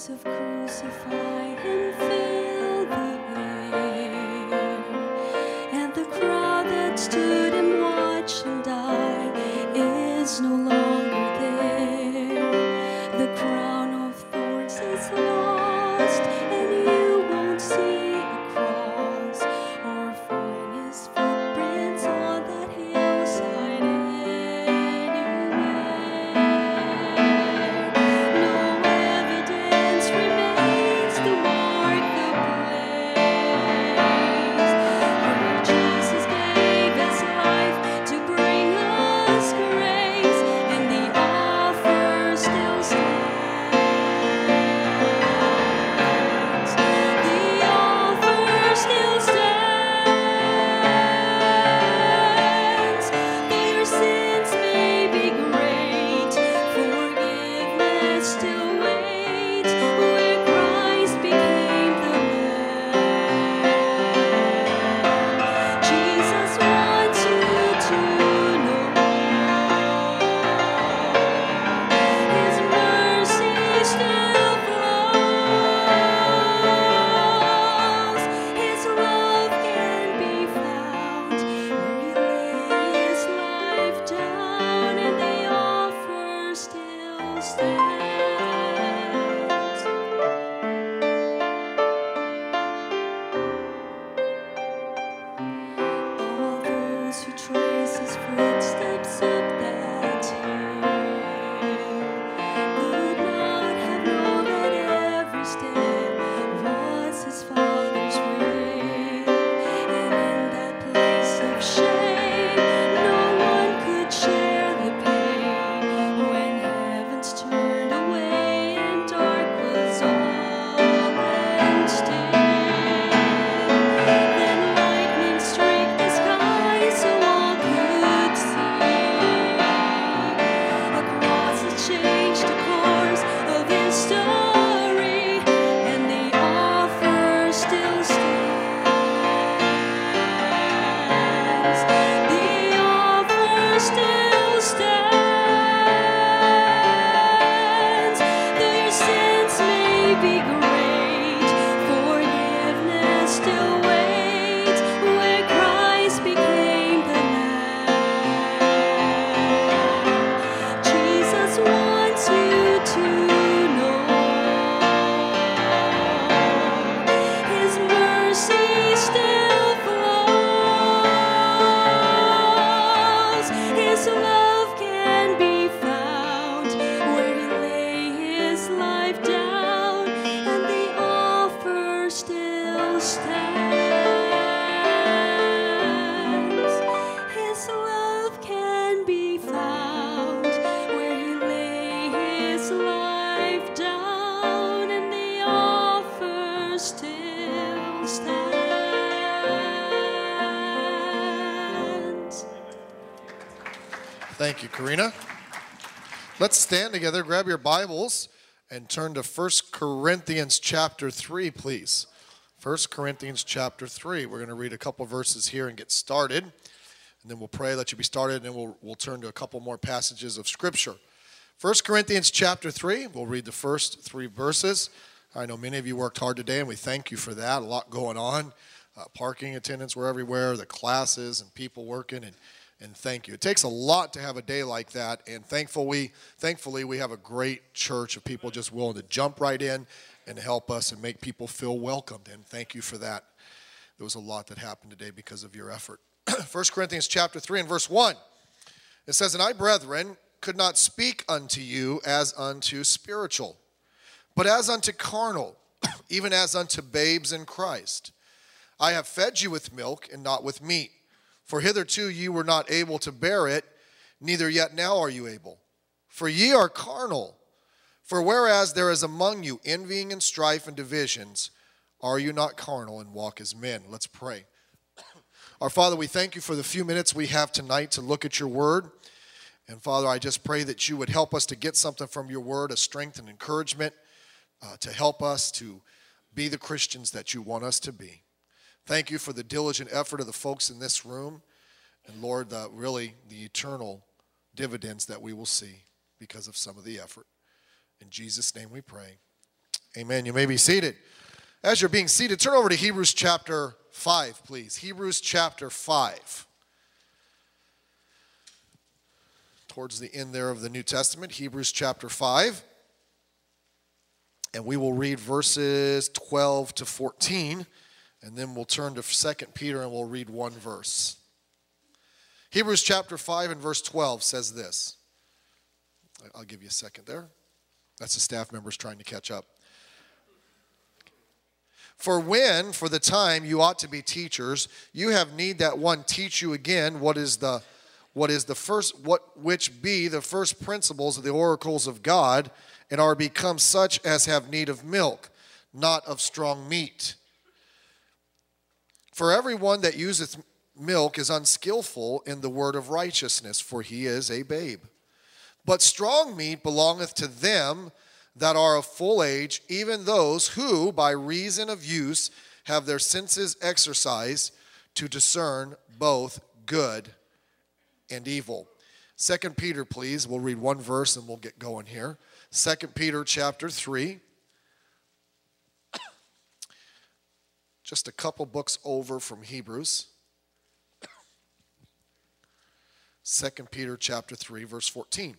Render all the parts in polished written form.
of crucify him fill the air, and the crowd that stood and watched him die is no longer there. The crown of thorns is lost, and you won't see a cross or find his footprints on that hillside anywhere. No evidence remains to mark the place where Jesus gave his life to bring us grace, and the offer still stands. The offer still stands. Though your sins may be great, forgiveness still waits where Christ became the Lamb. Jesus wants you to know his mercy still flows. His love can be found where he laid his life down, and the offer still stands. All those who trace his footsteps up that hill could not have known that every step was his Father's will. And in that place of shame, no one could share the pain when heavens turned away and dark was all and still. Then lightning struck the sky so all could see. A cross that changed the course of history, and the offer still stands. The offer still stands. Though your sins may be great, forgiveness still waits where Christ became the Lamb. Jesus wants you to know his mercy still flows. His love can be found where he lay his life down, and the offer still stands. His love can be found where he lay his life down, and the offer still stands. Thank you, Karina. Let's stand together, grab your Bibles, and turn to 1 Corinthians chapter 3, please. 1 Corinthians chapter 3. We're going to read a couple verses here and get started, and then we'll pray, let you be started, and then we'll turn to a couple more passages of Scripture. 1 Corinthians chapter 3, we'll read the first 3 verses. I know many of you worked hard today, and we thank you for that. A lot going on. Parking attendants were everywhere, the classes and people working, and thank you. It takes a lot to have a day like that, and thankfully we have a great church of people just willing to jump right in and help us and make people feel welcomed, and thank you for that. There was a lot that happened today because of your effort. 1 Corinthians chapter 3 and verse 1, it says, "And I, brethren, could not speak unto you as unto spiritual, but as unto carnal, even as unto babes in Christ. I have fed you with milk and not with meat. For hitherto you were not able to bear it, neither yet now are you able. For ye are carnal. For whereas there is among you envying and strife and divisions, are you not carnal and walk as men?" Let's pray. Our Father, we thank you for the few minutes we have tonight to look at your word. And Father, I just pray that you would help us to get something from your word, a strength and encouragement to help us to be the Christians that you want us to be. Thank you for the diligent effort of the folks in this room. And Lord, really the eternal dividends that we will see because of some of the effort. In Jesus' name we pray. Amen. You may be seated. As you're being seated, turn over to Hebrews chapter 5, please. Hebrews chapter 5. Towards the end there of the New Testament, Hebrews chapter 5. And we will read verses 12 to 14, and then we'll turn to 2 Peter and we'll read one verse. Hebrews chapter 5 and verse 12 says this. I'll give you a second there. That's the staff members trying to catch up. For the time you ought to be teachers, you have need that one teach you again which be the first principles of the oracles of God, and are become such as have need of milk, not of strong meat. For everyone that useth milk is unskillful in the word of righteousness, for he is a babe. But strong meat belongeth to them that are of full age, even those who, by reason of use, have their senses exercised to discern both good and evil. 2 Peter, please. We'll read one verse and we'll get going here. 2 Peter chapter 3. Just a couple books over from Hebrews. 2 Peter chapter 3, verse 14.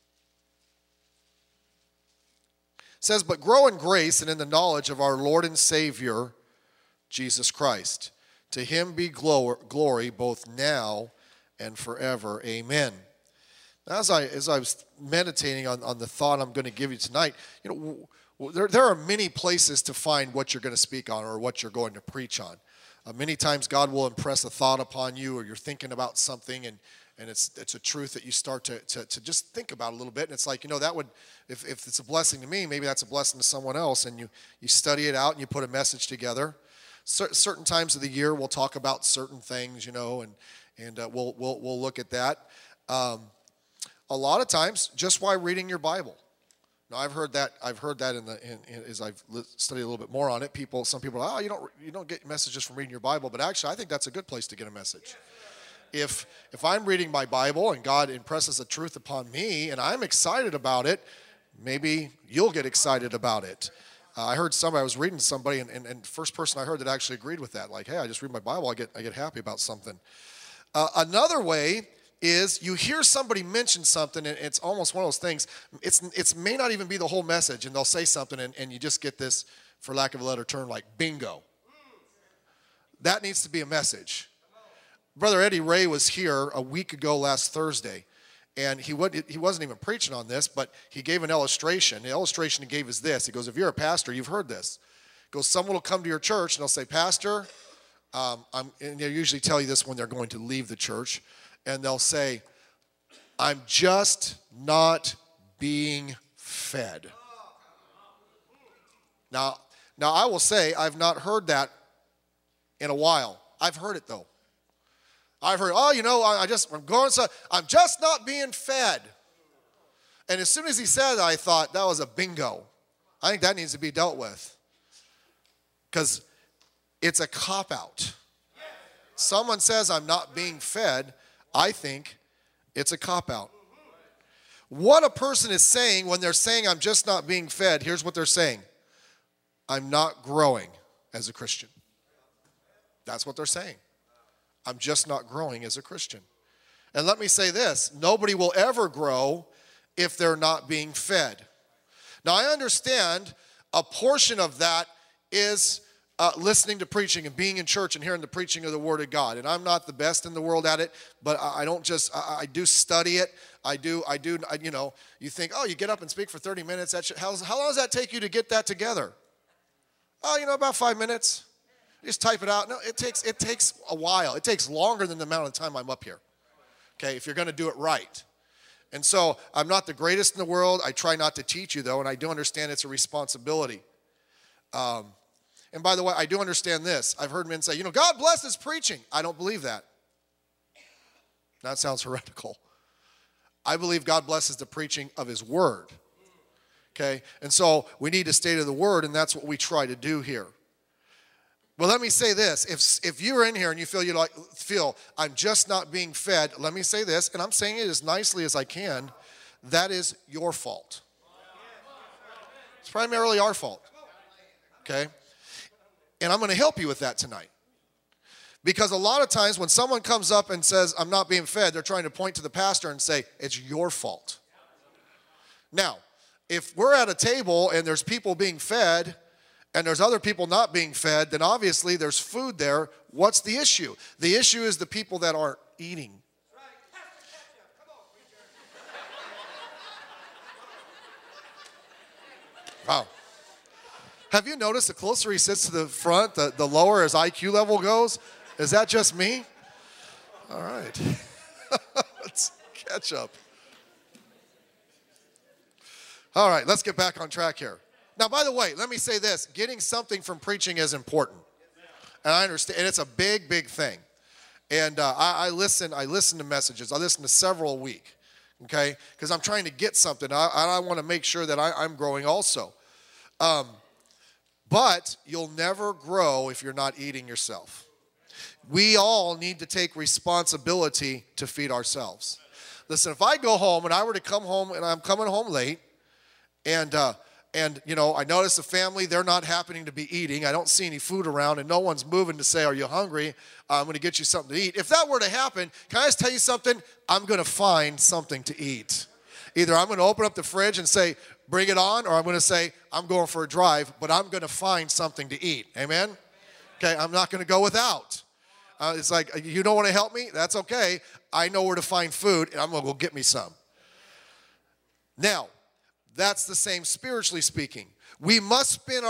It says, but grow in grace and in the knowledge of our Lord and Savior, Jesus Christ. To him be glory both now and forever. Amen. Now, as I was meditating on the thought I'm going to give you tonight, there are many places to find what you're going to speak on or what you're going to preach on. Many times God will impress a thought upon you, or you're thinking about something, and it's a truth that you start to just think about a little bit. And it's like, that would, if it's a blessing to me, maybe that's a blessing to someone else. And you study it out and you put a message together. Certain times of the year we'll talk about certain things, and we'll look at that. A lot of times, just by reading your Bible. Now, I've heard that as I've studied a little bit more on it. Some people are, you don't get messages from reading your Bible, but actually, I think that's a good place to get a message. If I'm reading my Bible and God impresses a truth upon me and I'm excited about it, maybe you'll get excited about it. I was reading somebody, and first person I heard that actually agreed with that. Like, hey, I just read my Bible, I get happy about something. Another way is you hear somebody mention something, and it's almost one of those things. It may not even be the whole message, and they'll say something, and you just get this, for lack of a better term, like bingo. That needs to be a message. Brother Eddie Ray was here a week ago last Thursday, and he wasn't even preaching on this, but he gave an illustration. The illustration he gave is this. He goes, if you're a pastor, you've heard this. He goes, someone will come to your church, and they'll say, Pastor, and they usually tell you this when they're going to leave the church, and they'll say, I'm just not being fed. Now I will say I've not heard that in a while. I've heard it though. I've heard, I'm just not being fed. And as soon as he said that, I thought that was a bingo. I think that needs to be dealt with. Because it's a cop-out. Someone says I'm not being fed, I think it's a cop-out. What a person is saying when they're saying I'm just not being fed, here's what they're saying. I'm not growing as a Christian. That's what they're saying. I'm just not growing as a Christian. And let me say this, nobody will ever grow if they're not being fed. Now, I understand a portion of that is listening to preaching and being in church and hearing the preaching of the Word of God. And I'm not the best in the world at it, but I do study it. You think, you get up and speak for 30 minutes. How long does that take you to get that together? About 5 minutes. Just type it out. No, it takes a while. It takes longer than the amount of time I'm up here. Okay, if you're going to do it right. And so I'm not the greatest in the world. I try not to teach you, though, and I do understand it's a responsibility. And by the way, I do understand this. I've heard men say, God blesses preaching. I don't believe that. That sounds heretical. I believe God blesses the preaching of His Word. Okay, and so we need to stay to the Word, and that's what we try to do here. Well, let me say this. If you're in here and you feel I'm just not being fed, let me say this, and I'm saying it as nicely as I can, that is your fault. It's primarily our fault. okay? And I'm going to help you with that tonight. Because a lot of times when someone comes up and says, I'm not being fed, they're trying to point to the pastor and say, it's your fault. Now, if we're at a table and there's people being fed and there's other people not being fed, then obviously there's food there. What's the issue? The issue is the people that aren't eating. Wow. Have you noticed the closer he sits to the front, the lower his IQ level goes? Is that just me? All right. Let's catch up. All right, let's get back on track here. Now, by the way, let me say this. Getting something from preaching is important. And I understand, and it's a big, big thing. And I listen to messages. I listen to several a week, okay? Because I'm trying to get something. I want to make sure that I'm growing also. But you'll never grow if you're not eating yourself. We all need to take responsibility to feed ourselves. Listen, if I go home and I were to come home and I'm coming home late and you know, I notice the family, they're not happening to be eating. I don't see any food around and no one's moving to say, are you hungry? I'm going to get you something to eat. If that were to happen, can I just tell you something? I'm going to find something to eat. Either I'm going to open up the fridge and say, bring it on, or I'm going to say, I'm going for a drive, but I'm going to find something to eat. Amen? Okay, I'm not going to go without. It's like, you don't want to help me? That's okay. I know where to find food, and I'm going to go get me some. Now, that's the same spiritually speaking. We must spend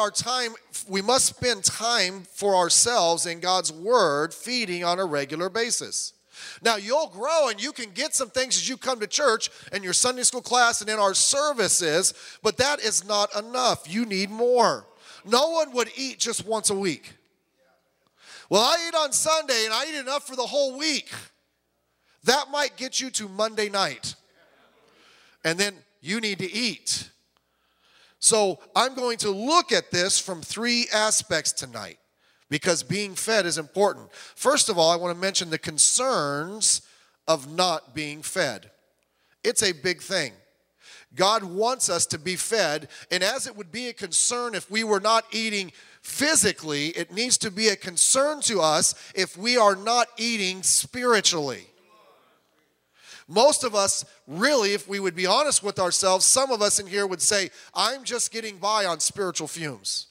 time for ourselves in God's Word, feeding on a regular basis. Now, you'll grow and you can get some things as you come to church and your Sunday school class and in our services, but that is not enough. You need more. No one would eat just once a week. Well, I eat on Sunday and I eat enough for the whole week. That might get you to Monday night. And then you need to eat. So I'm going to look at this from three aspects tonight because being fed is important. First of all, I want to mention the concerns of not being fed. It's a big thing. God wants us to be fed, and as it would be a concern if we were not eating physically, it needs to be a concern to us if we are not eating spiritually. Most of us, really, if we would be honest with ourselves, some of us in here would say, I'm just getting by on spiritual fumes.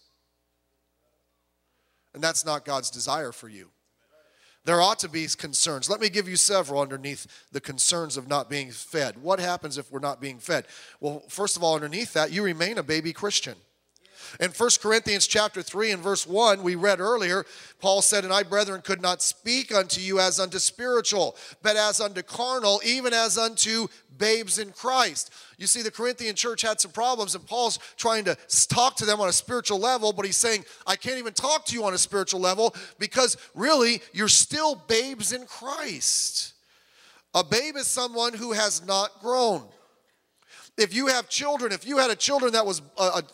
And that's not God's desire for you. There ought to be concerns. Let me give you several underneath the concerns of not being fed. What happens if we're not being fed? Well, first of all, underneath that, you remain a baby Christian. In 1 Corinthians chapter 3 and verse 1, we read earlier, Paul said, and I, brethren, could not speak unto you as unto spiritual, but as unto carnal, even as unto babes in Christ. You see, the Corinthian church had some problems, and Paul's trying to talk to them on a spiritual level, but he's saying, I can't even talk to you on a spiritual level because really, you're still babes in Christ. A babe is someone who has not grown. If you have children, if you had a child that was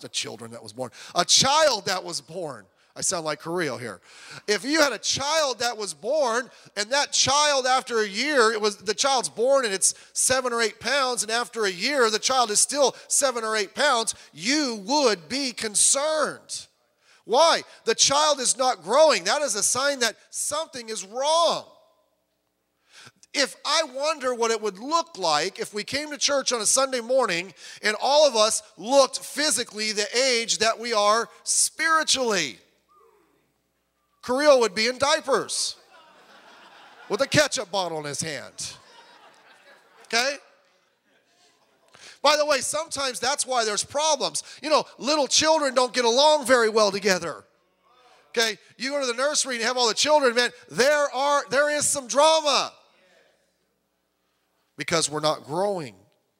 born, I sound like Korea here. If you had a child that was born, and that child after a year, the child's born and it's 7 or 8 pounds, and after a year the child is still 7 or 8 pounds, you would be concerned. Why? The child is not growing. That is a sign that something is wrong. If I wonder what it would look like if we came to church on a Sunday morning and all of us looked physically the age that we are spiritually. Kirill would be in diapers with a ketchup bottle in his hand. Okay? By the way, sometimes that's why there's problems. You know, little children don't get along very well together. Okay? You go to the nursery and have all the children, man, there is some drama. Because we're not growing.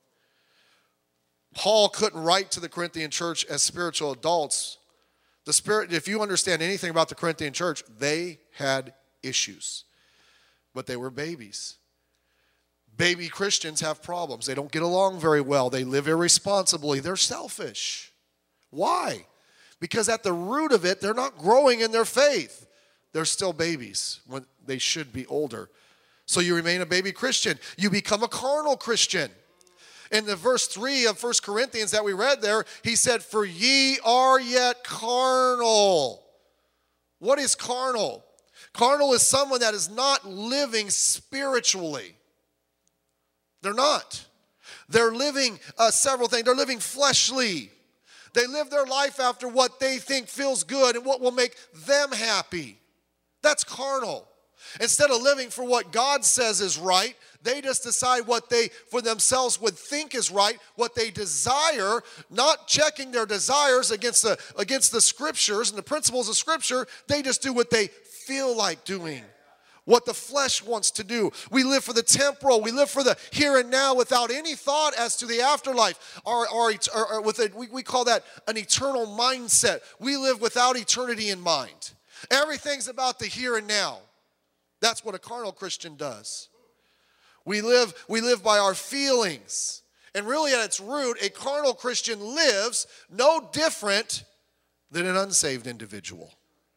Paul couldn't write to the Corinthian church as spiritual adults. If you understand anything about the Corinthian church, they had issues. But they were babies. Baby Christians have problems. They don't get along very well. They live irresponsibly. They're selfish. Why? Because at the root of it, they're not growing in their faith. They're still babies when they should be older. So you remain a baby Christian. You become a carnal Christian. In the verse 3 of 1 Corinthians that we read there, he said, for ye are yet carnal. What is carnal? Carnal is someone that is not living spiritually. They're not. They're living several things. They're living fleshly. They live their life after what they think feels good and what will make them happy. That's carnal. Instead of living for what God says is right, they just decide what they, for themselves, would think is right, what they desire, not checking their desires against the scriptures and the principles of Scripture. They just do what they feel like doing, what the flesh wants to do. We live for the temporal. We live for the here and now without any thought as to the afterlife. We call that an eternal mindset. We live without eternity in mind. Everything's about the here and now. That's what a carnal Christian does. We live by our feelings. And really at its root, a carnal Christian lives no different than an unsaved individual.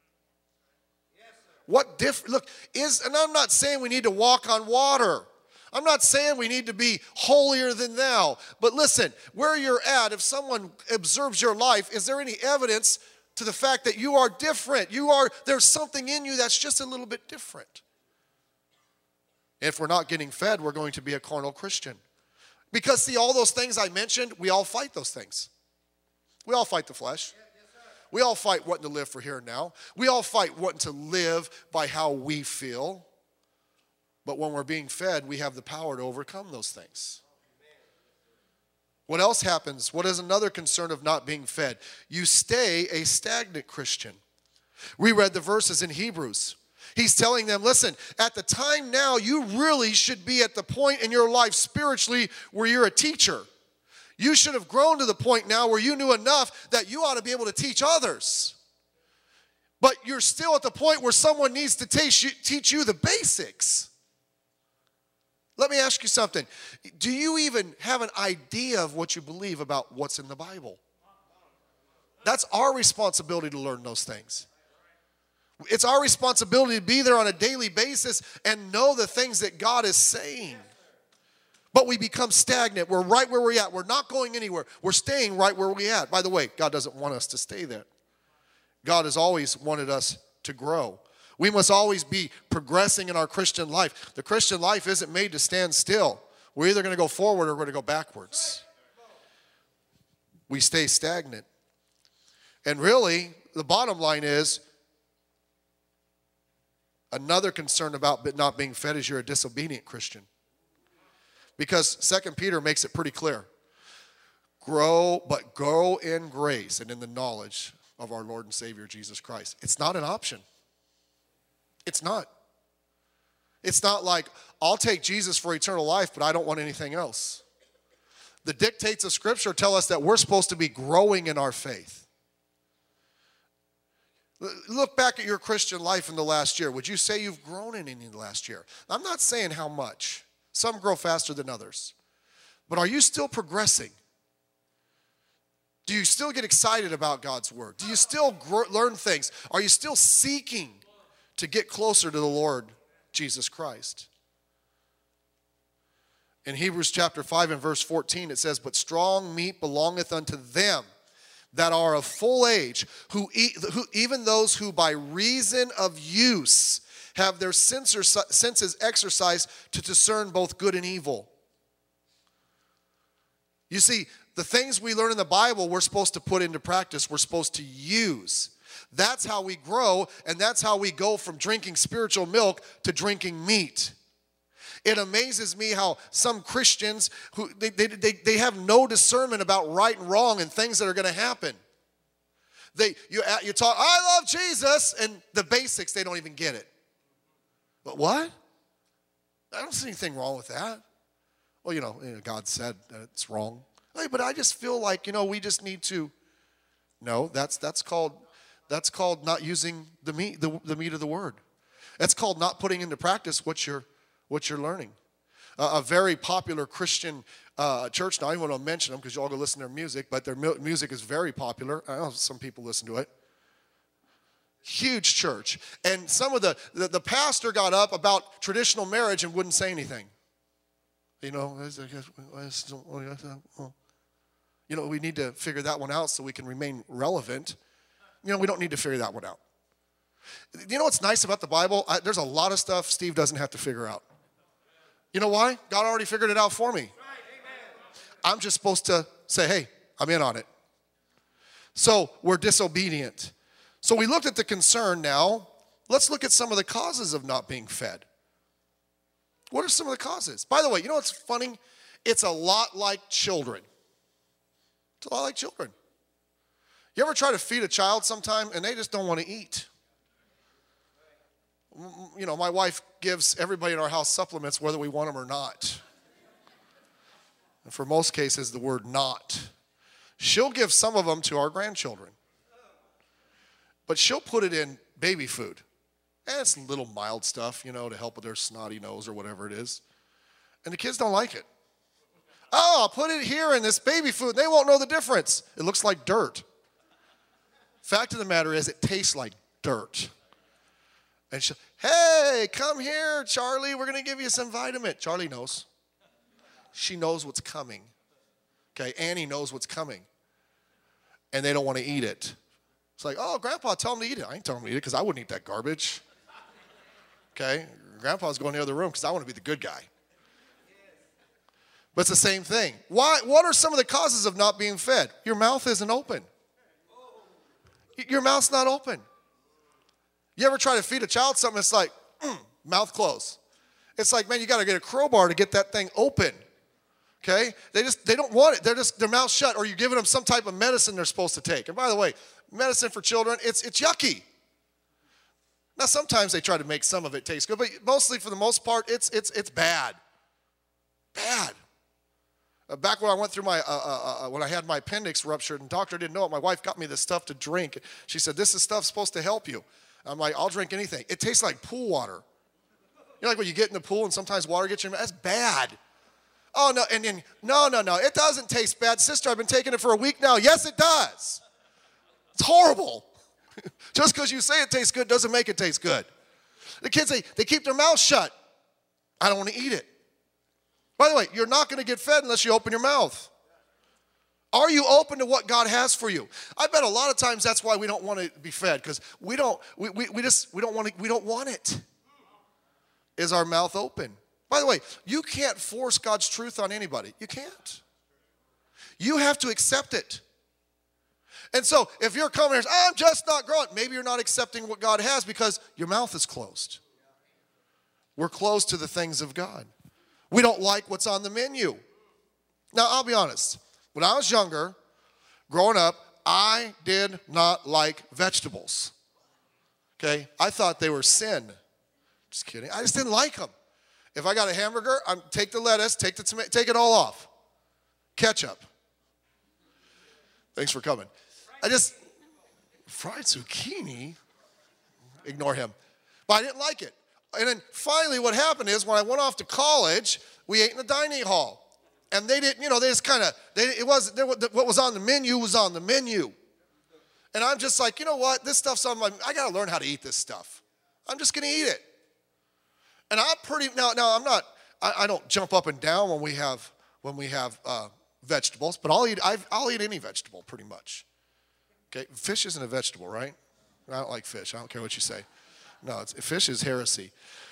What different? And I'm not saying we need to walk on water. I'm not saying we need to be holier than thou. But listen, where you're at, if someone observes your life, is there any evidence to the fact that you are different? There's something in you that's just a little bit different. If we're not getting fed, we're going to be a carnal Christian. Because see, all those things I mentioned, we all fight those things. We all fight the flesh. We all fight wanting to live for here and now. We all fight wanting to live by how we feel. But when we're being fed, we have the power to overcome those things. What else happens? What is another concern of not being fed? You stay a stagnant Christian. We read the verses in Hebrews. He's telling them, listen, at the time now, you really should be at the point in your life spiritually where you're a teacher. You should have grown to the point now where you knew enough that you ought to be able to teach others. But you're still at the point where someone needs to teach you the basics. Let me ask you something. Do you even have an idea of what you believe about what's in the Bible? That's our responsibility to learn those things. It's our responsibility to be there on a daily basis and know the things that God is saying. But we become stagnant. We're right where we're at. We're not going anywhere. We're staying right where we're at. By the way, God doesn't want us to stay there. God has always wanted us to grow. We must always be progressing in our Christian life. The Christian life isn't made to stand still. We're either going to go forward or we're going to go backwards. We stay stagnant. And really, the bottom line is, another concern about not being fed is you're a disobedient Christian. Because 2 Peter makes it pretty clear. Grow in grace and in the knowledge of our Lord and Savior Jesus Christ. It's not an option. It's not. It's not like, I'll take Jesus for eternal life, but I don't want anything else. The dictates of Scripture tell us that we're supposed to be growing in our faith. Look back at your Christian life in the last year. Would you say you've grown in any in the last year? I'm not saying how much. Some grow faster than others. But are you still progressing? Do you still get excited about God's Word? Do you still learn things? Are you still seeking to get closer to the Lord Jesus Christ? In Hebrews chapter 5 and verse 14 it says, but strong meat belongeth unto them that are of full age, who even those who by reason of use have their senses exercised to discern both good and evil. You see, the things we learn in the Bible, we're supposed to put into practice. We're supposed to use. That's how we grow, and that's how we go from drinking spiritual milk to drinking meat. It amazes me how some Christians, who they have no discernment about right and wrong and things that are going to happen. You talk, I love Jesus, and the basics, they don't even get it. But what? I don't see anything wrong with that. Well, God said that it's wrong. Hey, but I just feel like, we just need to. No, that's called not using the meat of the Word. That's called not putting into practice what you're learning. A very popular Christian church, now I don't want to mention them because you all go listen to their music, but their music is very popular. I know some people listen to it. Huge church. And some of the pastor got up about traditional marriage and wouldn't say anything. You know, we need to figure that one out so we can remain relevant. You know, we don't need to figure that one out. You know what's nice about the Bible? There's a lot of stuff Steve doesn't have to figure out. You know why? God already figured it out for me. I'm just supposed to say, hey, I'm in on it. So we're disobedient. So we looked at the concern now. Let's look at some of the causes of not being fed. What are some of the causes? By the way, you know what's funny? It's a lot like children. It's a lot like children. You ever try to feed a child sometime and they just don't want to eat? You know, my wife gives everybody in our house supplements whether we want them or not. And for most cases, the word not. She'll give some of them to our grandchildren. But she'll put it in baby food. And it's little mild stuff, you know, to help with their snotty nose or whatever it is. And the kids don't like it. Oh, I'll put it here in this baby food. They won't know the difference. It looks like dirt. Fact of the matter is, it tastes like dirt. And she'll, hey, come here, Charlie. We're going to give you some vitamin. Charlie knows. She knows what's coming. Okay, Annie knows what's coming. And they don't want to eat it. It's like, oh, Grandpa, tell him to eat it. I ain't telling him to eat it because I wouldn't eat that garbage. Okay, Grandpa's going in the other room because I want to be the good guy. But it's the same thing. What are some of the causes of not being fed? Your mouth isn't open. Your mouth's not open. You ever try to feed a child something, it's like, mouth closed. It's like, man, you got to get a crowbar to get that thing open. Okay? They don't want it. They're just, their mouth shut, or you're giving them some type of medicine they're supposed to take. And by the way, medicine for children, it's yucky. Now, sometimes they try to make some of it taste good, but mostly, for the most part, it's bad. Bad. Back when I went through when I had my appendix ruptured, and the doctor didn't know it, my wife got me this stuff to drink. She said, this is stuff supposed to help you. I'm like, I'll drink anything. It tastes like pool water. You know, like when you get in the pool and sometimes water gets in your mouth? That's bad. Oh, no, and then, no, it doesn't taste bad. Sister, I've been taking it for a week now. Yes, it does. It's horrible. Just because you say it tastes good doesn't make it taste good. The kids, they keep their mouth shut. I don't want to eat it. By the way, you're not going to get fed unless you open your mouth. Are you open to what God has for you? I bet a lot of times that's why we don't want to be fed, because we don't want it. Is our mouth open? By the way, you can't force God's truth on anybody. You can't. You have to accept it. And so if you're coming here, I'm just not growing, maybe you're not accepting what God has because your mouth is closed. We're closed to the things of God. We don't like what's on the menu. Now, I'll be honest. When I was younger, growing up, I did not like vegetables. Okay? I thought they were sin. Just kidding. I just didn't like them. If I got a hamburger, take the lettuce, take the tomato, take it all off. Ketchup. Thanks for coming. Fried zucchini? Ignore him. But I didn't like it. And then finally what happened is when I went off to college, we ate in the dining hall. And they didn't, they just kind of, what was on the menu was on the menu. And I'm just like, you know what? This stuff's on I got to learn how to eat this stuff. I'm just going to eat it. And I don't jump up and down when we have vegetables, but I'll eat any vegetable pretty much. Okay, fish isn't a vegetable, right? I don't like fish. I don't care what you say. No, fish is heresy.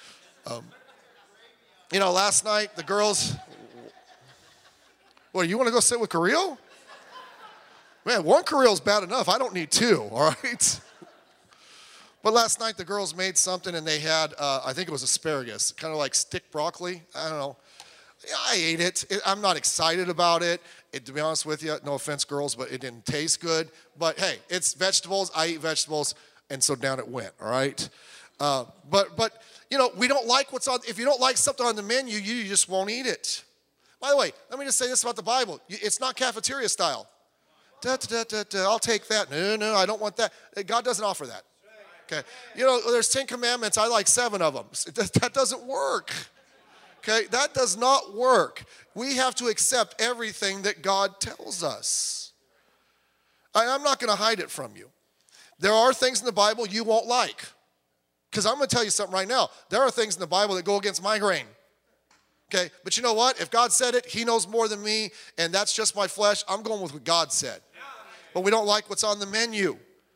Last night the girls. What, you want to go sit with Kirill? Man, one Kirill's bad enough. I don't need two, all right? But last night the girls made something and they had, I think it was asparagus, kind of like stick broccoli. I don't know. I ate it. I'm not excited about it. To be honest with you, no offense, girls, but it didn't taste good. But hey, it's vegetables. I eat vegetables, and so down it went, all right? But we don't like what's on. If you don't like something on the menu, you just won't eat it. By the way, let me just say this about the Bible. It's not cafeteria style. I'll take that. No, I don't want that. God doesn't offer that. Okay. There's 10 commandments. I like 7 of them. That doesn't work. Okay. That does not work. We have to accept everything that God tells us. I'm not going to hide it from you. There are things in the Bible you won't like. Because I'm going to tell you something right now. There are things in the Bible that go against my grain. Okay, but you know what? If God said it, he knows more than me, and that's just my flesh. I'm going with what God said. But we don't like what's on the menu.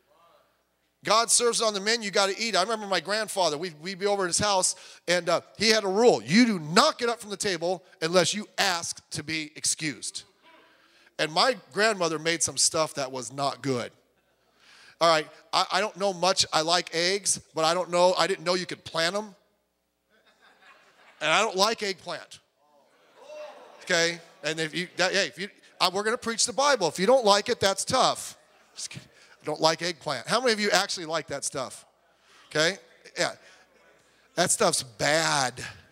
God serves on the menu, you got to eat. I remember my grandfather, we'd be over at his house, and he had a rule. You do not get up from the table unless you ask to be excused. And my grandmother made some stuff that was not good. All right, I don't know much. I like eggs, but I didn't know you could plant them. And I don't like eggplant. Okay? And we're going to preach the Bible. If you don't like it, that's tough. Just kidding. I don't like eggplant. How many of you actually like that stuff? Okay? Yeah. That stuff's bad.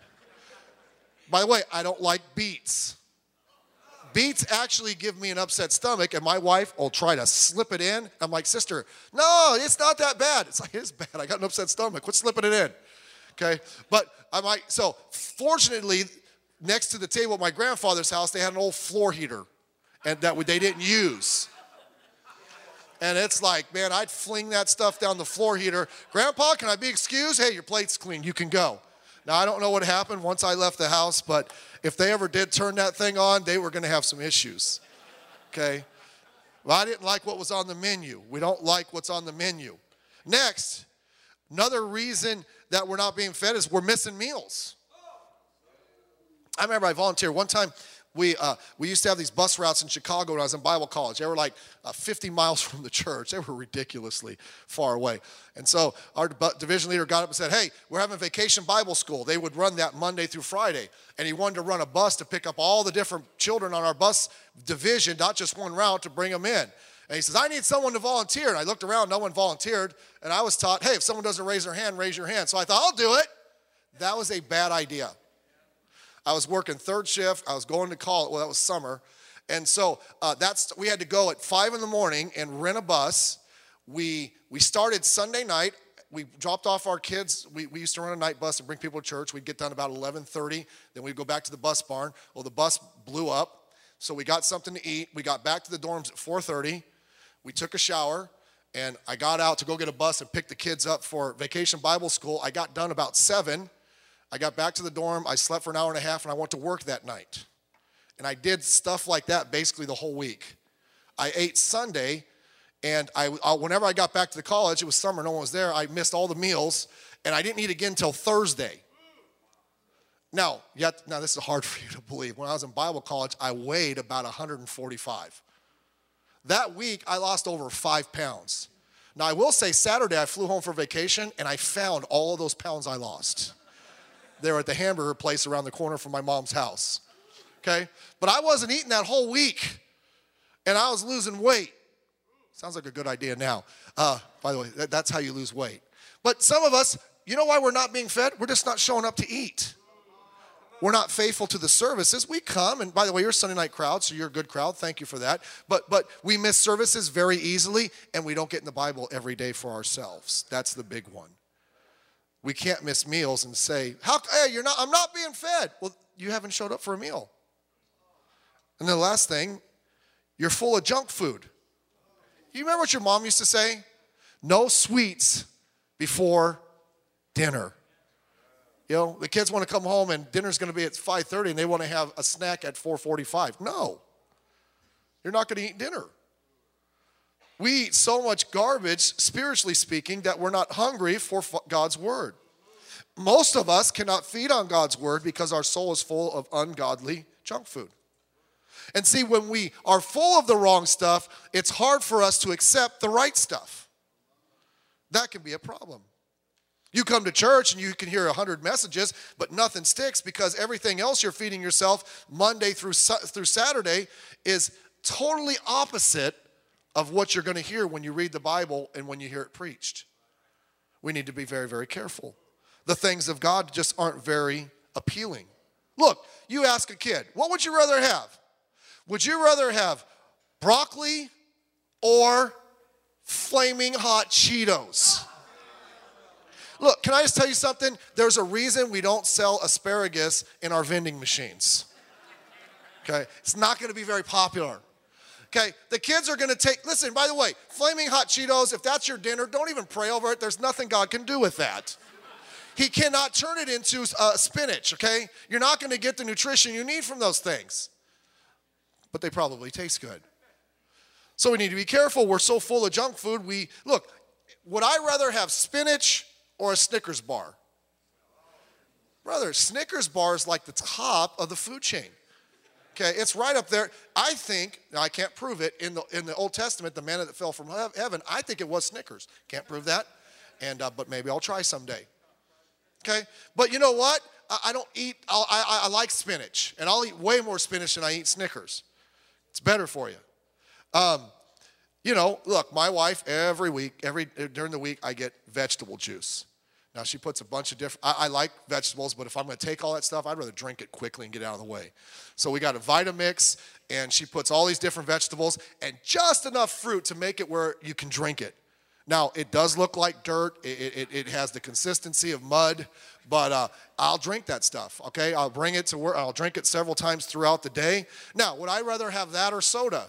By the way, I don't like beets. Beets actually give me an upset stomach, and my wife will try to slip it in. I'm like, sister, no, it's not that bad. It's like, it's bad. I got an upset stomach. Quit slipping it in. Okay? But so fortunately, next to the table at my grandfather's house, they had an old floor heater and that they didn't use. And it's like, man, I'd fling that stuff down the floor heater. Grandpa, can I be excused? Hey, your plate's clean. You can go. Now, I don't know what happened once I left the house, but if they ever did turn that thing on, they were going to have some issues. Okay? Well, I didn't like what was on the menu. We don't like what's on the menu. Next, another reason that we're not being fed is we're missing meals. I remember I volunteered. One time, we used to have these bus routes in Chicago when I was in Bible college. They were like 50 miles from the church. They were ridiculously far away. And so our division leader got up and said, hey, we're having Vacation Bible School. They would run that Monday through Friday. And he wanted to run a bus to pick up all the different children on our bus division, not just one route, to bring them in. And he says, I need someone to volunteer. And I looked around, no one volunteered. And I was taught, hey, if someone doesn't raise their hand, raise your hand. So I thought, I'll do it. That was a bad idea. I was working third shift. I was going to college. Well, that was summer. And so we had to go at 5 in the morning and rent a bus. We started Sunday night. We dropped off our kids. We used to run a night bus and bring people to church. We'd get done about 11:30. Then we'd go back to the bus barn. Well, the bus blew up. So we got something to eat. We got back to the dorms at 4:30. We took a shower. And I got out to go get a bus and pick the kids up for Vacation Bible School. I got done about 7. I got back to the dorm, I slept for an hour and a half, and I went to work that night. And I did stuff like that basically the whole week. I ate Sunday, and whenever I got back to the college, it was summer, no one was there, I missed all the meals, and I didn't eat again until Thursday. Now, this is hard for you to believe. When I was in Bible college, I weighed about 145. That week, I lost over 5 pounds. Now, I will say Saturday, I flew home for vacation, and I found all of those pounds I lost. They were at the hamburger place around the corner from my mom's house. Okay? But I wasn't eating that whole week, and I was losing weight. Sounds like a good idea now. By the way, that's how you lose weight. But some of us, you know why we're not being fed? We're just not showing up to eat. We're not faithful to the services. We come, and by the way, you're a Sunday night crowd, so you're a good crowd. Thank you for that. But we miss services very easily, and we don't get in the Bible every day for ourselves. That's the big one. We can't miss meals and say, hey, I'm not being fed. Well, you haven't showed up for a meal. And then the last thing, you're full of junk food. You remember what your mom used to say? No sweets before dinner. You know, the kids want to come home and dinner's going to be at 5:30 and they want to have a snack at 4:45. No. You're not going to eat dinner. We eat so much garbage, spiritually speaking, that we're not hungry for God's word. Most of us cannot feed on God's word because our soul is full of ungodly junk food. And see, when we are full of the wrong stuff, it's hard for us to accept the right stuff. That can be a problem. You come to church and you can hear 100 messages, but nothing sticks because everything else you're feeding yourself Monday through Saturday is totally opposite of what you're going to hear when you read the Bible and when you hear it preached. We need to be very, very careful. The things of God just aren't very appealing. Look, you ask a kid, what would you rather have? Would you rather have broccoli or flaming hot Cheetos? Look, can I just tell you something? There's a reason we don't sell asparagus in our vending machines. Okay? It's not going to be very popular. Okay, the kids are going to listen, by the way, flaming hot Cheetos, if that's your dinner, don't even pray over it. There's nothing God can do with that. He cannot turn it into spinach, okay? You're not going to get the nutrition you need from those things. But they probably taste good. So we need to be careful. We're so full of junk food. Look, would I rather have spinach or a Snickers bar? Brother, Snickers bar is like the top of the food chain. Okay, it's right up there. I think, now I can't prove it, in the Old Testament, the manna that fell from heaven, I think it was Snickers. Can't prove that, but maybe I'll try someday. Okay, but you know what? I don't eat, I like spinach, and I'll eat way more spinach than I eat Snickers. It's better for you. Look, my wife, every week, during the week, I get vegetable juice. Now, she puts a bunch of different, I like vegetables, but if I'm going to take all that stuff, I'd rather drink it quickly and get it out of the way. So we got a Vitamix, and she puts all these different vegetables and just enough fruit to make it where you can drink it. Now, it does look like dirt. It has the consistency of mud, but I'll drink that stuff, okay? I'll bring it to work. I'll drink it several times throughout the day. Now, would I rather have that or soda?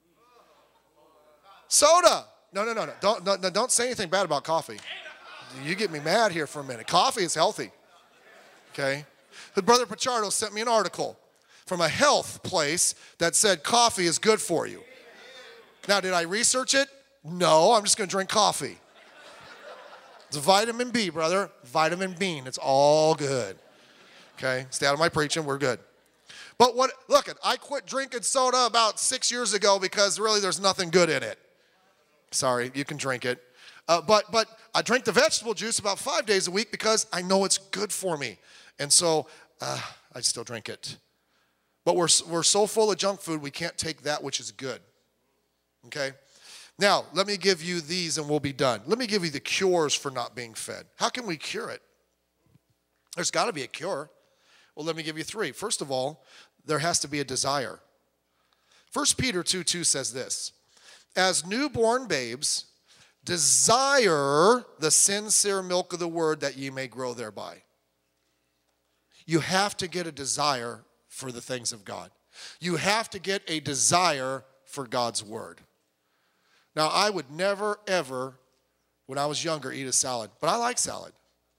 Soda. No. Don't say anything bad about coffee. You get me mad here for a minute. Coffee is healthy, okay? But Brother Pichardo sent me an article from a health place that said coffee is good for you. Now, did I research it? No, I'm just going to drink coffee. It's vitamin B, brother. Vitamin bean. It's all good. Okay? Stay out of my preaching. We're good. But look, I quit drinking soda about 6 years ago because really there's nothing good in it. Sorry, you can drink it. But I drink the vegetable juice about 5 days a week because I know it's good for me. And so I still drink it. But we're so full of junk food, we can't take that which is good. Okay? Now, let me give you these and we'll be done. Let me give you the cures for not being fed. How can we cure it? There's got to be a cure. Well, let me give you three. First of all, there has to be a desire. 1 Peter 2:2 says this, as newborn babes, desire the sincere milk of the word that ye may grow thereby. You have to get a desire for the things of God. You have to get a desire for God's word. Now, I would never, ever, when I was younger, eat a salad, but I like salad.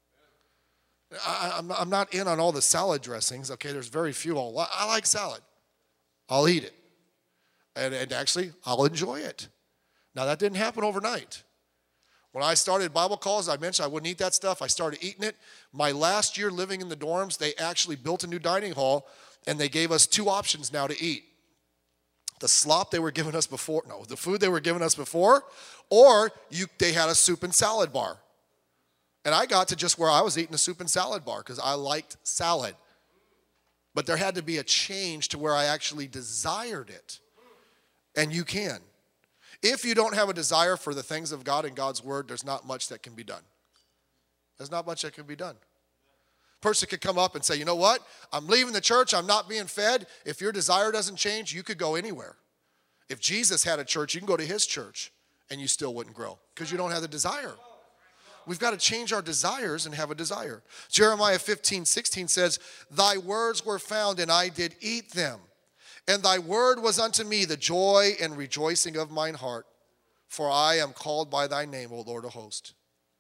I'm not in on all the salad dressings, okay? There's very few. I like salad. I'll eat it. And actually, I'll enjoy it. Now, that didn't happen overnight. When I started Bible calls, I mentioned I wouldn't eat that stuff. I started eating it. My last year living in the dorms, they actually built a new dining hall, and they gave us two options now to eat. The slop they were giving us before, no, the food they were giving us before, or they had a soup and salad bar. And I got to just where I was eating a soup and salad bar because I liked salad. But there had to be a change to where I actually desired it. And you can. If you don't have a desire for the things of God and God's word, there's not much that can be done. There's not much that can be done. A person could come up and say, you know what? I'm leaving the church. I'm not being fed. If your desire doesn't change, you could go anywhere. If Jesus had a church, you can go to his church and you still wouldn't grow because you don't have the desire. We've got to change our desires and have a desire. Jeremiah 15:16 says, thy words were found and I did eat them. And thy word was unto me the joy and rejoicing of mine heart. For I am called by thy name, O Lord of hosts.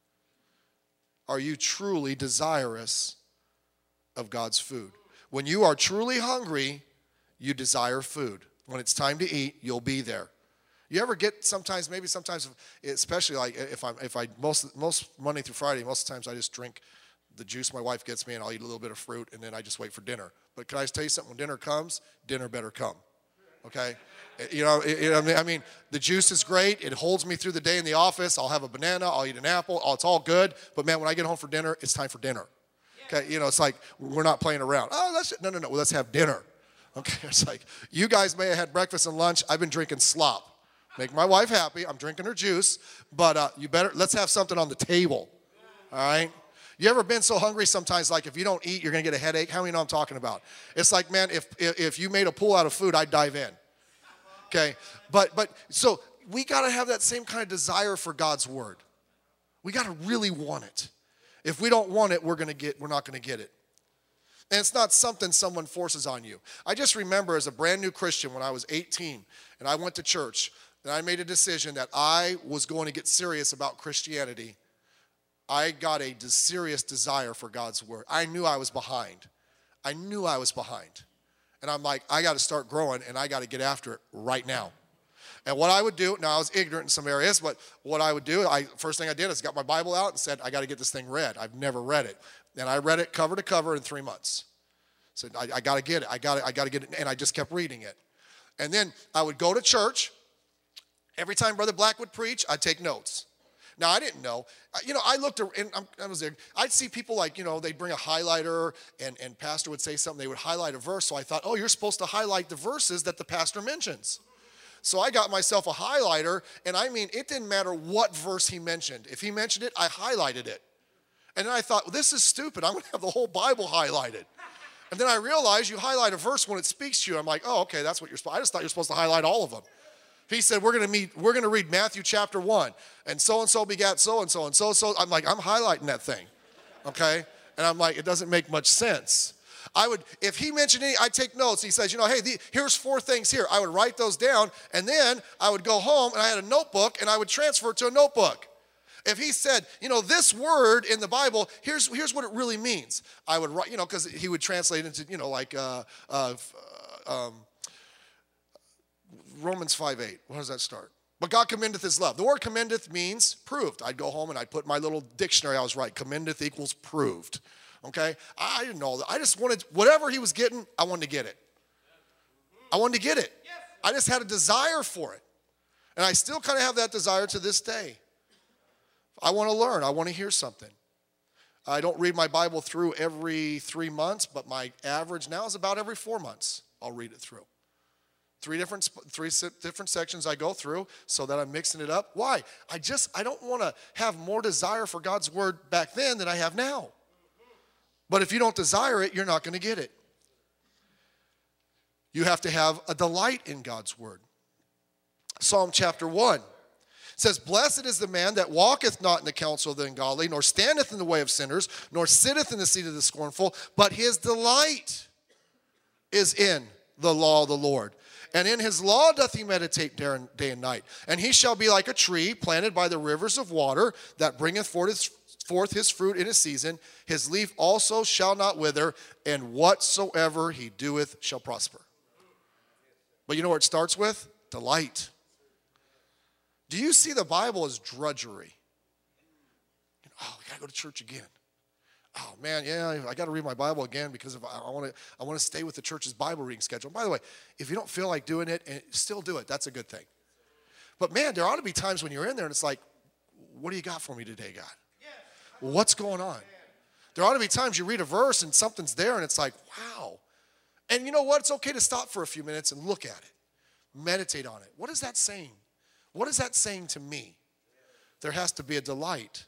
Are you truly desirous of God's food? When you are truly hungry, you desire food. When it's time to eat, you'll be there. You ever get sometimes, especially like if I most Monday through Friday, most of the times I just drink the juice my wife gets me and I'll eat a little bit of fruit and then I just wait for dinner. But can I tell you something? When dinner comes, dinner better come. Okay? I mean, the juice is great. It holds me through the day in the office. I'll have a banana. I'll eat an apple. It's all good. But man, when I get home for dinner, it's time for dinner. Okay? It's like we're not playing around. Oh, no. Well, let's have dinner. Okay? It's like you guys may have had breakfast and lunch. I've been drinking slop. Make my wife happy. I'm drinking her juice. But let's have something on the table. All right? You ever been so hungry sometimes, like if you don't eat, you're going to get a headache? How many know I'm talking about? It's like, man, if you made a pool out of food, I'd dive in. Okay? But so we got to have that same kind of desire for God's word. We got to really want it. If we don't want it, we're not going to get it. And it's not something someone forces on you. I just remember as a brand new Christian when I was 18 and I went to church and I made a decision that I was going to get serious about Christianity. I got a serious desire for God's word. I knew I was behind. And I'm like, I got to start growing, and I got to get after it right now. And what I would do, now I was ignorant in some areas, but what I would do, first thing I did is got my Bible out and said, I got to get this thing read. I've never read it. And I read it cover to cover in 3 months. So I got to get it. I got to get it. And I just kept reading it. And then I would go to church. Every time Brother Black would preach, I'd take notes. Now, I didn't know. I looked, and I was there. I'd see people like, they'd bring a highlighter, and pastor would say something. They would highlight a verse. So I thought, you're supposed to highlight the verses that the pastor mentions. So I got myself a highlighter, and it didn't matter what verse he mentioned. If he mentioned it, I highlighted it. And then I thought, well, this is stupid. I'm going to have the whole Bible highlighted. And then I realized you highlight a verse when it speaks to you. I'm like, okay, that's what you're supposed to. I just thought you're supposed to highlight all of them. He said, we're going to read Matthew chapter 1, and so begat so-and-so, and so. I'm like, I'm highlighting that thing, okay? And I'm like, it doesn't make much sense. If he mentioned any, I'd take notes. He says, hey, here's 4 things here. I would write those down, and then I would go home, and I had a notebook, and I would transfer it to a notebook. If he said, this word in the Bible, here's what it really means. I would write, because he would translate into, Romans 5:8. What does that start? But God commendeth his love. The word commendeth means proved. I'd go home and I'd put my little dictionary. I was right. Commendeth equals proved. Okay? I didn't know that. I just wanted, whatever he was getting, I wanted to get it. I just had a desire for it. And I still kind of have that desire to this day. I want to learn. I want to hear something. I don't read my Bible through every 3 months, but my average now is about every 4 months. I'll read it through. Three different sections I go through so that I'm mixing it up. Why? I don't want to have more desire for God's word back then than I have now. But if you don't desire it, you're not going to get it. You have to have a delight in God's word. Psalm chapter 1 says, blessed is the man that walketh not in the counsel of the ungodly, nor standeth in the way of sinners, nor sitteth in the seat of the scornful, but his delight is in the law of the Lord. And in his law doth he meditate day and night. And he shall be like a tree planted by the rivers of water that bringeth forth his fruit in his season. His leaf also shall not wither, and whatsoever he doeth shall prosper. But you know where it starts with? Delight. Do you see the Bible as drudgery? Oh, we got to go to church again. Oh man, yeah, I got to read my Bible again because I want to stay with the church's Bible reading schedule. By the way, if you don't feel like doing it, and still do it. That's a good thing. But man, there ought to be times when you're in there and it's like, what do you got for me today, God? Well, what's going on? There ought to be times you read a verse and something's there and it's like, wow. And you know what? It's okay to stop for a few minutes and look at it. Meditate on it. What is that saying? What is that saying to me? There has to be a delight.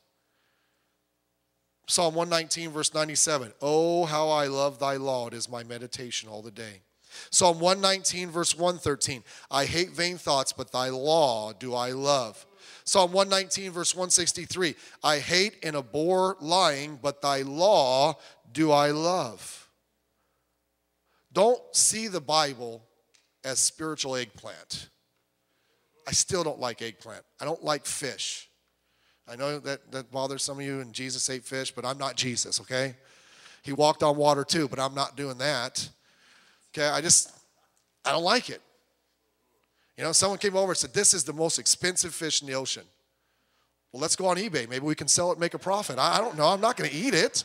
Psalm 119, verse 97. Oh, how I love thy law. It is my meditation all the day. Psalm 119, verse 113. I hate vain thoughts, but thy law do I love. Psalm 119, verse 163. I hate and abhor lying, but thy law do I love. Don't see the Bible as spiritual eggplant. I still don't like eggplant. I don't like fish. I know that bothers some of you, and Jesus ate fish, but I'm not Jesus, okay? He walked on water too, but I'm not doing that. Okay, I don't like it. Someone came over and said, this is the most expensive fish in the ocean. Well, let's go on eBay. Maybe we can sell it and make a profit. I don't know. I'm not going to eat it.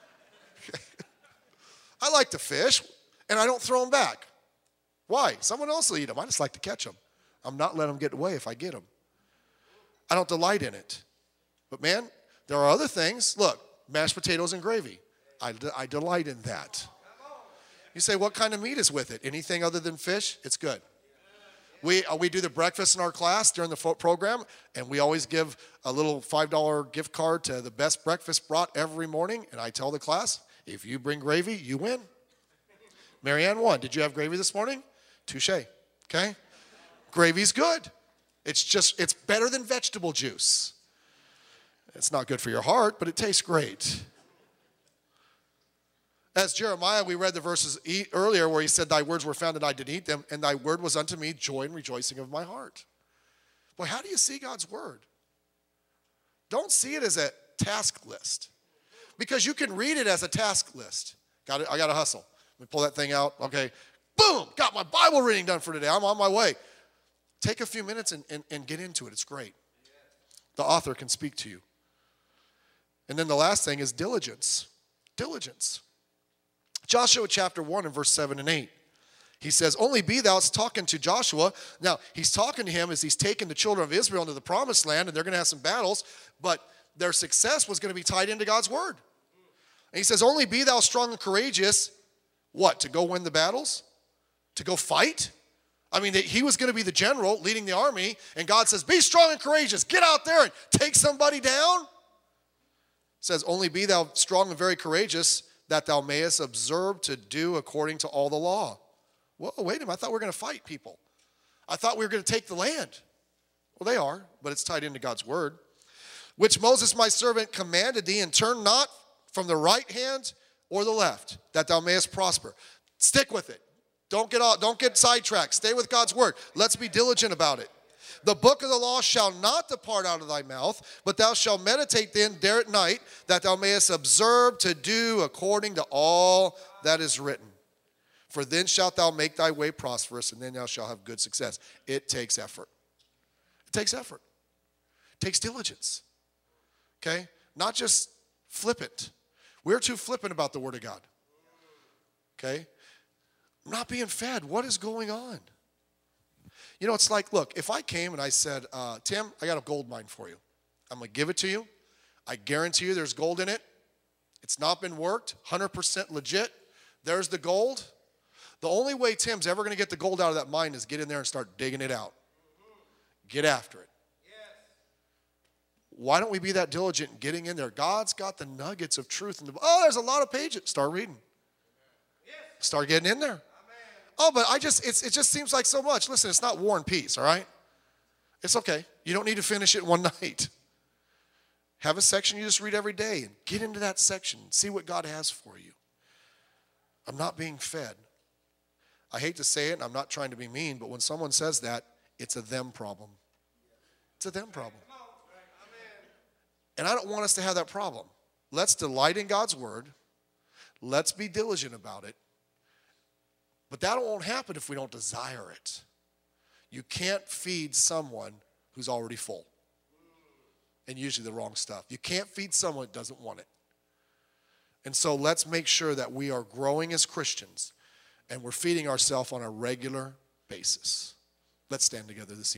I like the fish, and I don't throw them back. Why? Someone else will eat them. I just like to catch them. I'm not letting them get away if I get them. I don't delight in it. But man, there are other things. Look, mashed potatoes and gravy. I delight in that. You say, what kind of meat is with it? Anything other than fish? It's good. We do the breakfast in our class during the program, and we always give a little $5 gift card to the best breakfast brought every morning. And I tell the class, if you bring gravy, you win. Marianne won. Did you have gravy this morning? Touche. Okay? Gravy's good. It's better than vegetable juice. It's not good for your heart, but it tastes great. As Jeremiah, we read the verses earlier where he said, thy words were found and I did eat them, and thy word was unto me joy and rejoicing of my heart. Boy, how do you see God's word? Don't see it as task list. Because you can read it as a task list. I got to hustle. Let me pull that thing out. Okay. Boom. Got my Bible reading done for today. I'm on my way. Take a few minutes and get into it. It's great. The author can speak to you. And then the last thing is diligence. Diligence. Joshua chapter 1 and verse 7 and 8. He says, only be thou, talking to Joshua. Now, he's talking to him as he's taking the children of Israel into the promised land, and they're going to have some battles, but their success was going to be tied into God's word. And he says, only be thou strong and courageous. What? To go win the battles? To go fight? I mean, he was going to be the general leading the army, and God says, be strong and courageous. Get out there and take somebody down. It says, only be thou strong and very courageous, that thou mayest observe to do according to all the law. Well, wait a minute, I thought we were going to fight people. I thought we were going to take the land. Well, they are, but it's tied into God's word. Which Moses my servant commanded thee, and turn not from the right hand or the left, that thou mayest prosper. Stick with it. Don't get sidetracked. Stay with God's word. Let's be diligent about it. The book of the law shall not depart out of thy mouth, but thou shalt meditate there at night, that thou mayest observe to do according to all that is written. For then shalt thou make thy way prosperous, and then thou shalt have good success. It takes effort. It takes effort. It takes diligence. Okay? Not just flippant. We're too flippant about the word of God. Okay? I'm not being fed. What is going on? You know, it's like, look, if I came and I said, Tim, I got a gold mine for you. I'm going to give it to you. I guarantee you there's gold in it. It's not been worked, 100% legit. There's the gold. The only way Tim's ever going to get the gold out of that mine is get in there and start digging it out. Get after it. Why don't we be that diligent in getting in there? God's got the nuggets of truth. There's a lot of pages. Start reading. Start getting in there. Oh, but it just seems like so much. Listen, it's not War and Peace, all right? It's okay. You don't need to finish it in one night. Have a section you just read every day and get into that section and see what God has for you. I'm not being fed. I hate to say it, and I'm not trying to be mean, but when someone says that, it's a them problem. It's a them problem. And I don't want us to have that problem. Let's delight in God's word. Let's be diligent about it. But that won't happen if we don't desire it. You can't feed someone who's already full. And usually the wrong stuff. You can't feed someone that doesn't want it. And so let's make sure that we are growing as Christians and we're feeding ourselves on a regular basis. Let's stand together this evening.